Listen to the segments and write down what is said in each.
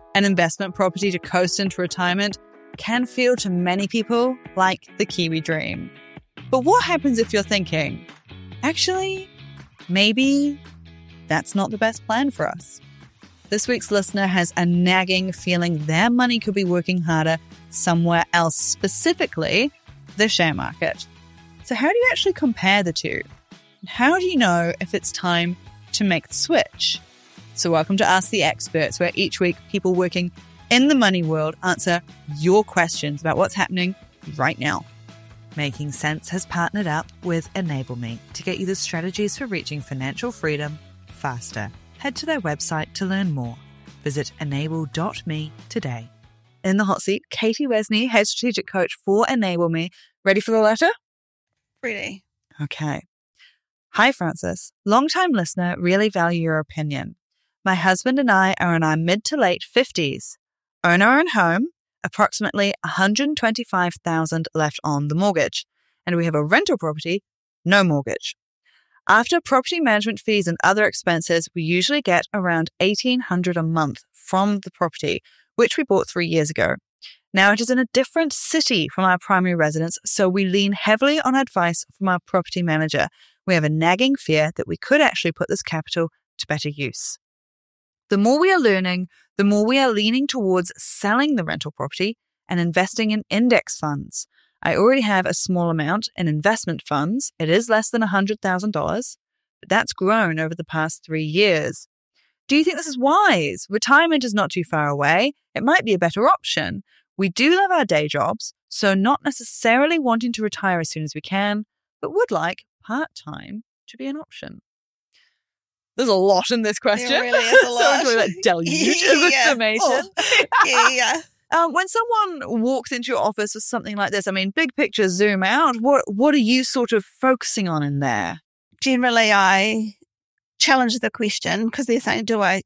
An investment property to coast into retirement can feel to many people like the Kiwi dream. But what happens if you're thinking, actually, maybe that's not the best plan for us? This week's listener has a nagging feeling their money could be working harder somewhere else, specifically the share market. So how do you actually compare the two? How do you know if it's time to make the switch? So welcome to Ask the Experts, where each week people working in the money world answer your questions about what's happening right now. Making Sense has partnered up with Enable Me to get you the strategies for reaching financial freedom faster. Head to their website to learn more. Visit enable.me today. In the hot seat, Katie Wesney, head strategic coach for Enable Me. Ready for the letter? Ready. Okay. Hi, Frances. Long-time listener, really value your opinion. My husband and I are in our mid to late 50s, own our own home, approximately $125,000 left on the mortgage, and we have a rental property, no mortgage. After property management fees and other expenses, we usually get around $1,800 a month from the property, which we bought 3 years ago. Now it is in a different city from our primary residence, so we lean heavily on advice from our property manager. We have a nagging fear that we could actually put this capital to better use. The more we are learning, the more we are leaning towards selling the rental property and investing in index funds. I already have a small amount in investment funds. It is less than $100,000, but that's grown over the past 3 years. Do you think this is wise? Retirement is not too far away. It might be a better option. We do love our day jobs, so not necessarily wanting to retire as soon as we can, but would like part-time to be an option. There's a lot in this question. There really is a lot. So enjoy that deluge of information. Yeah. When someone walks into your office with something like this, I mean, big picture, zoom out. What are you sort of focusing on in there? Generally, I challenge the question because they're saying, do I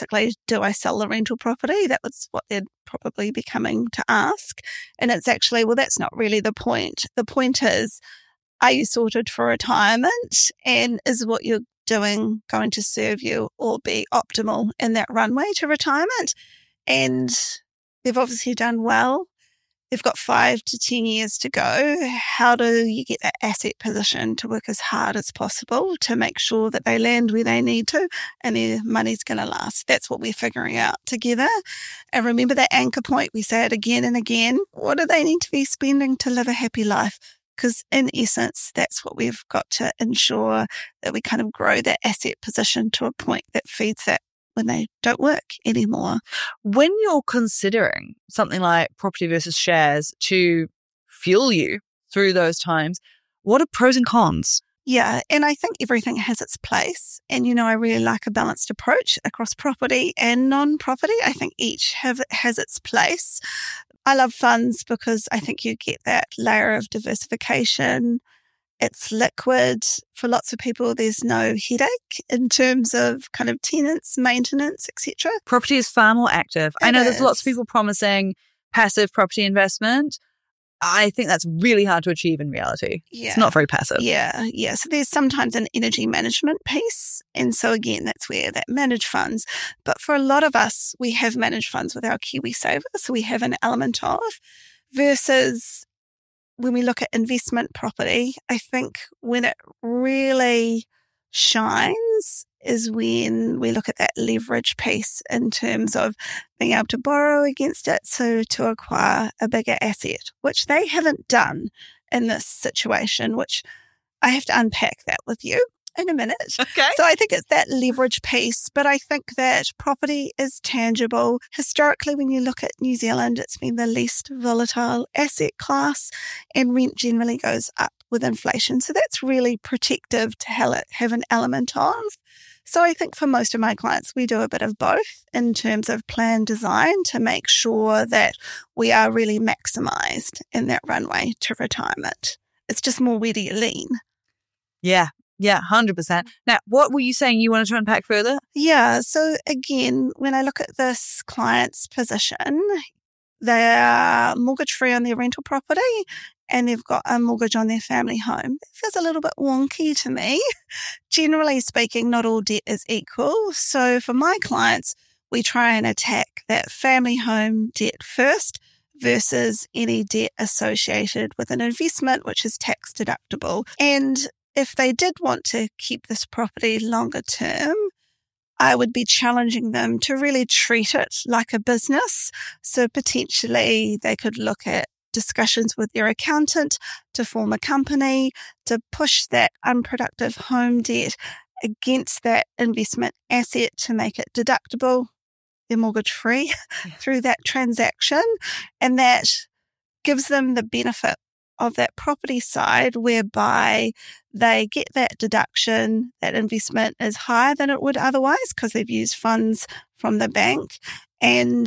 sell the rental property? That was what they'd probably be coming to ask. And it's actually, well, that's not really the point. The point is, are you sorted for retirement? And is what you're doing going to serve you or be optimal in that runway to retirement? And they've obviously done well. They've got 5 to 10 years to go. How do you get that asset position to work as hard as possible to make sure that they land where they need to and their money's going to last? That's what we're figuring out together. And remember that anchor point, we say it again and again. What do they need to be spending to live a happy life? Because in essence, that's what we've got to ensure, that we kind of grow that asset position to a point that feeds that when they don't work anymore. When you're considering something like property versus shares to fuel you through those times, what are pros and cons? Yeah, and I think everything has its place. And, I really like a balanced approach across property and non-property. I think each has its place. I love funds because I think you get that layer of diversification. It's liquid. For lots of people, there's no headache in terms of kind of tenants, maintenance, etc. Property is far more active. I know there's lots of people promising passive property investment. I think that's really hard to achieve in reality. Yeah. It's not very passive. Yeah. So there's sometimes an energy management piece. And so again, that's where that managed funds. But for a lot of us, we have managed funds with our KiwiSaver. So we have an element of versus when we look at investment property, I think when it really shines is when we look at that leverage piece in terms of being able to borrow against it, so to acquire a bigger asset, which they haven't done in this situation, which I have to unpack that with you in a minute. Okay. So I think it's that leverage piece, but I think that property is tangible. Historically, when you look at New Zealand, it's been the least volatile asset class, and rent generally goes up with inflation. So that's really protective to have an element of. So I think for most of my clients, we do a bit of both in terms of plan design to make sure that we are really maximized in that runway to retirement. It's just more where do you lean? Yeah, 100%. Now, what were you saying you wanted to unpack further? Yeah, so again, when I look at this client's position, they're mortgage-free on their rental property and they've got a mortgage on their family home. It feels a little bit wonky to me. Generally speaking, not all debt is equal. So for my clients, we try and attack that family home debt first versus any debt associated with an investment, which is tax deductible. And if they did want to keep this property longer term, I would be challenging them to really treat it like a business. So potentially they could look at discussions with their accountant to form a company, to push that unproductive home debt against that investment asset to make it deductible, they're mortgage free through that transaction. And that gives them the benefit of that property side, whereby they get that deduction, that investment is higher than it would otherwise because they've used funds from the bank, and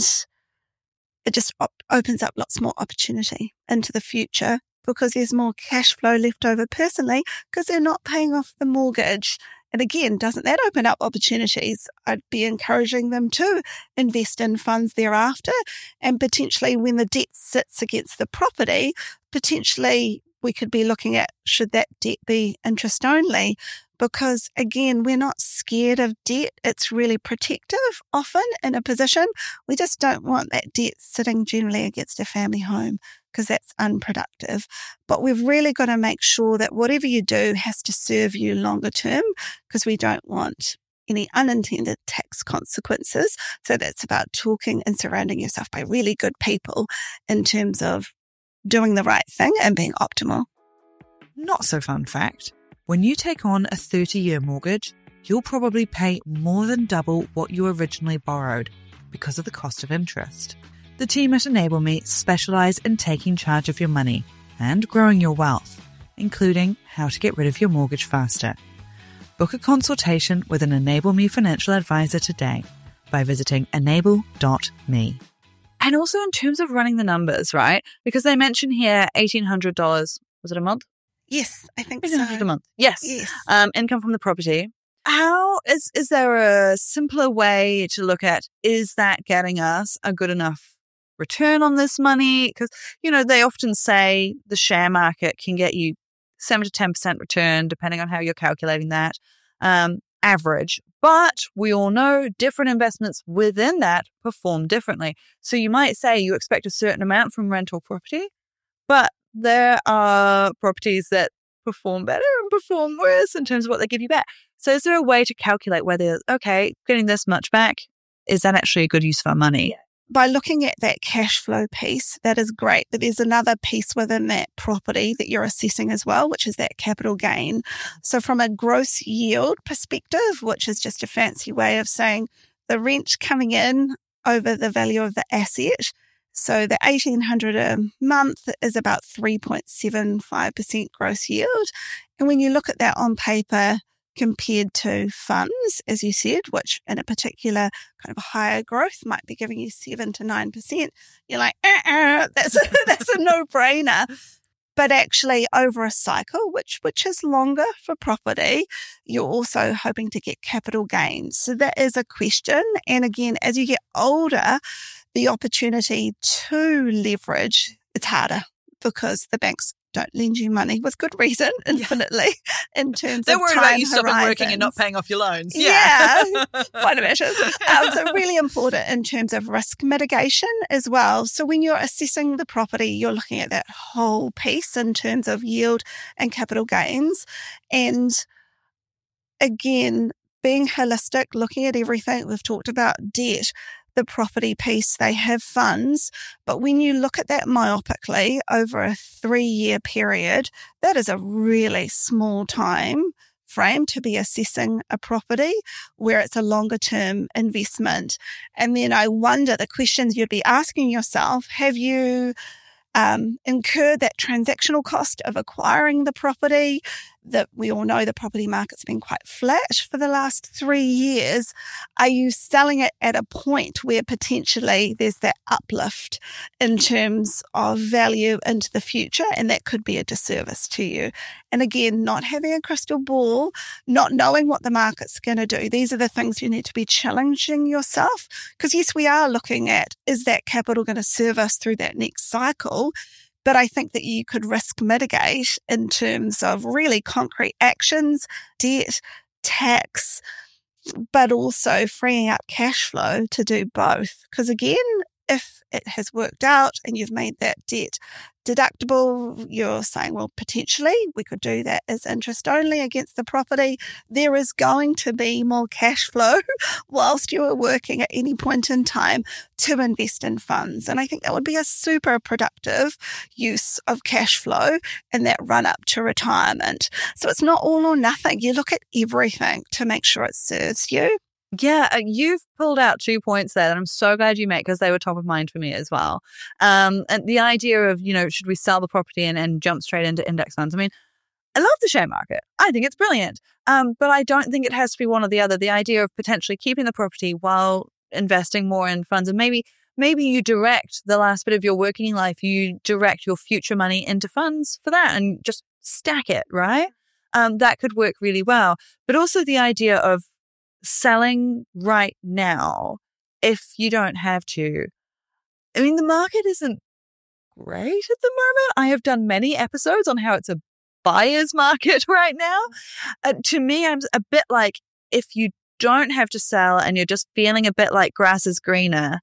it just opens up lots more opportunity into the future because there's more cash flow left over personally because they're not paying off the mortgage. And again, doesn't that open up opportunities? I'd be encouraging them to invest in funds thereafter, and potentially when the debt sits against the property, potentially we could be looking at, should that debt be interest only? Because again, we're not scared of debt. It's really protective often in a position. We just don't want that debt sitting generally against a family home because that's unproductive. But we've really got to make sure that whatever you do has to serve you longer term, because we don't want any unintended tax consequences. So that's about talking and surrounding yourself by really good people in terms of doing the right thing and being optimal. Not so fun fact. When you take on a 30-year mortgage, you'll probably pay more than double what you originally borrowed because of the cost of interest. The team at Enable Me specialise in taking charge of your money and growing your wealth, including how to get rid of your mortgage faster. Book a consultation with an Enable Me financial advisor today by visiting enable.me. And also in terms of running the numbers, right? Because they mention here $1,800, was it a month? Yes, I think so. $1,800 a month. Yes. Income from the property. How is there a simpler way to look at, is that getting us a good enough return on this money? Because, they often say the share market can get you 7 to 10% return, depending on how you're calculating that, average. But we all know different investments within that perform differently. So you might say you expect a certain amount from rental property, but there are properties that perform better and perform worse in terms of what they give you back. So is there a way to calculate whether, okay, getting this much back, is that actually a good use of our money? Yeah. By looking at that cash flow piece, that is great. But there's another piece within that property that you're assessing as well, which is that capital gain. So from a gross yield perspective, which is just a fancy way of saying the rent coming in over the value of the asset. So the $1,800 a month is about 3.75% gross yield. And when you look at that on paper compared to funds, as you said, which in a particular kind of higher growth might be giving you 7 to 9%, you're like, that's a no-brainer. But actually over a cycle, which is longer for property, you're also hoping to get capital gains. So that is a question. And again, as you get older, the opportunity to leverage, it's harder because the banks don't lend you money with good reason infinitely in terms They're of worried time about you stopping horizons. working and not paying off your loans. Yeah, quite ambitious. So really important in terms of risk mitigation as well. So when you're assessing the property, you're looking at that whole piece in terms of yield and capital gains. And again, being holistic, looking at everything. We've talked about debt, the property piece, they have funds. But when you look at that myopically over a 3-year period, that is a really small time frame to be assessing a property where it's a longer term investment. And then I wonder the questions you'd be asking yourself, have you incurred that transactional cost of acquiring the property? That we all know the property market's been quite flat for the last 3 years. Are you selling it at a point where potentially there's that uplift in terms of value into the future? And that could be a disservice to you. And again, not having a crystal ball, not knowing what the market's going to do. These are the things you need to be challenging yourself. Because yes, we are looking at, is that capital going to serve us through that next cycle? But I think that you could risk mitigate in terms of really concrete actions, debt, tax, but also freeing up cash flow to do both. Because again, if it has worked out and you've made that debt deductible, you're saying, well, potentially we could do that as interest only against the property. There is going to be more cash flow whilst you are working at any point in time to invest in funds. And I think that would be a super productive use of cash flow in that run up to retirement. So it's not all or nothing. You look at everything to make sure it serves you. Yeah, you've pulled out 2 points there that I'm so glad you made because they were top of mind for me as well. And the idea of, should we sell the property and jump straight into index funds? I mean, I love the share market. I think it's brilliant. But I don't think it has to be one or the other. The idea of potentially keeping the property while investing more in funds, and maybe you direct the last bit of your working life, you direct your future money into funds for that and just stack it, right? That could work really well. But also the idea of selling right now if you don't have to. I mean, the market isn't great at the moment. I have done many episodes on how it's a buyer's market right now. To me, I'm a bit like, if you don't have to sell and you're just feeling a bit like grass is greener,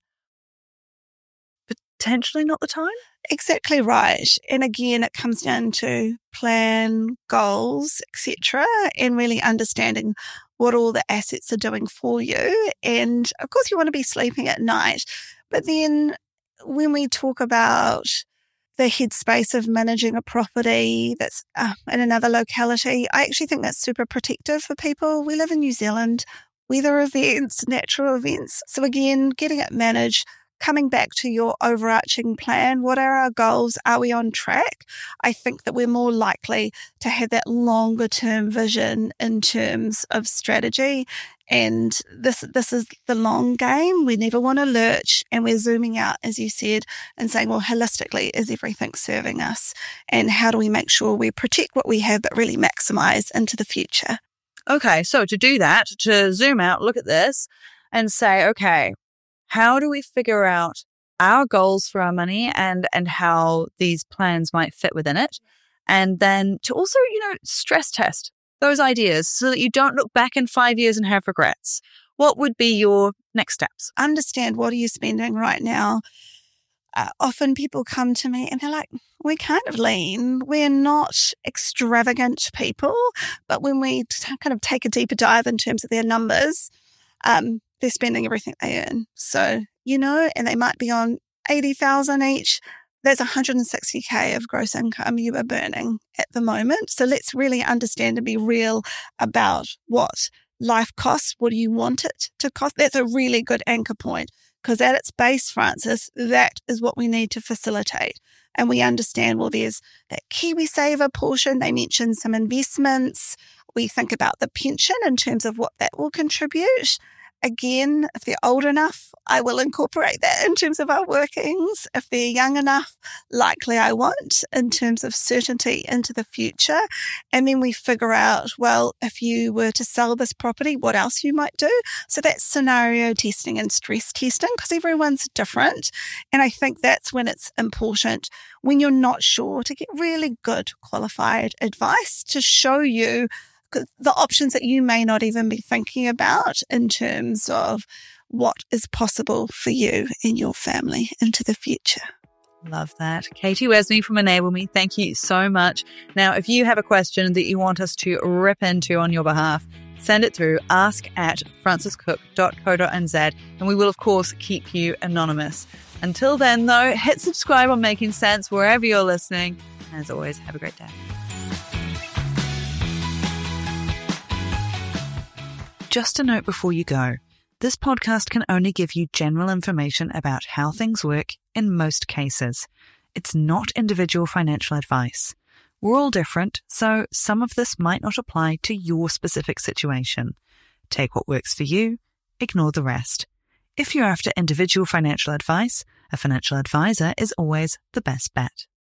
potentially not the time. Exactly right. And again, it comes down to plan, goals, etc., and really understanding what all the assets are doing for you. And of course, you want to be sleeping at night. But then when we talk about the headspace of managing a property that's in another locality, I actually think that's super protective for people. We live in New Zealand, weather events, natural events. So again, getting it managed, coming back to your overarching plan, what are our goals? Are we on track? I think that we're more likely to have that longer term vision in terms of strategy. And this is the long game. We never want to lurch, and we're zooming out, as you said, and saying, well, holistically, is everything serving us? And how do we make sure we protect what we have, but really maximize into the future? Okay, so to do that, to zoom out, look at this and say, okay, how do we figure out our goals for our money and how these plans might fit within it? And then to also, stress test those ideas so that you don't look back in 5 years and have regrets. What would be your next steps? Understand, what are you spending right now? Often people come to me and they're like, we're kind of lean. We're not extravagant people, but when we kind of take a deeper dive in terms of their numbers, they're spending everything they earn. So, and they might be on 80,000 each. That's 160K of gross income you are burning at the moment. So let's really understand and be real about what life costs. What do you want it to cost? That's a really good anchor point, because at its base, Frances, that is what we need to facilitate. And we understand, well, there's that KiwiSaver portion. They mentioned some investments. We think about the pension in terms of what that will contribute. Again, if they're old enough, I will incorporate that in terms of our workings. If they're young enough, likely I won't, in terms of certainty into the future. And then we figure out, well, if you were to sell this property, what else you might do. So that's scenario testing and stress testing, because everyone's different. And I think that's when it's important, when you're not sure, to get really good qualified advice to show you the options that you may not even be thinking about in terms of what is possible for you and your family into the future. Love that. Katie Wesney from Enable Me, thank you so much. Now, if you have a question that you want us to rip into on your behalf, send it through ask@francescook.co.nz, and we will, of course, keep you anonymous. Until then, though, hit subscribe on Making Sense wherever you're listening. And as always, have a great day. Just a note before you go. This podcast can only give you general information about how things work in most cases. It's not individual financial advice. We're all different, so some of this might not apply to your specific situation. Take what works for you, ignore the rest. If you're after individual financial advice, a financial advisor is always the best bet.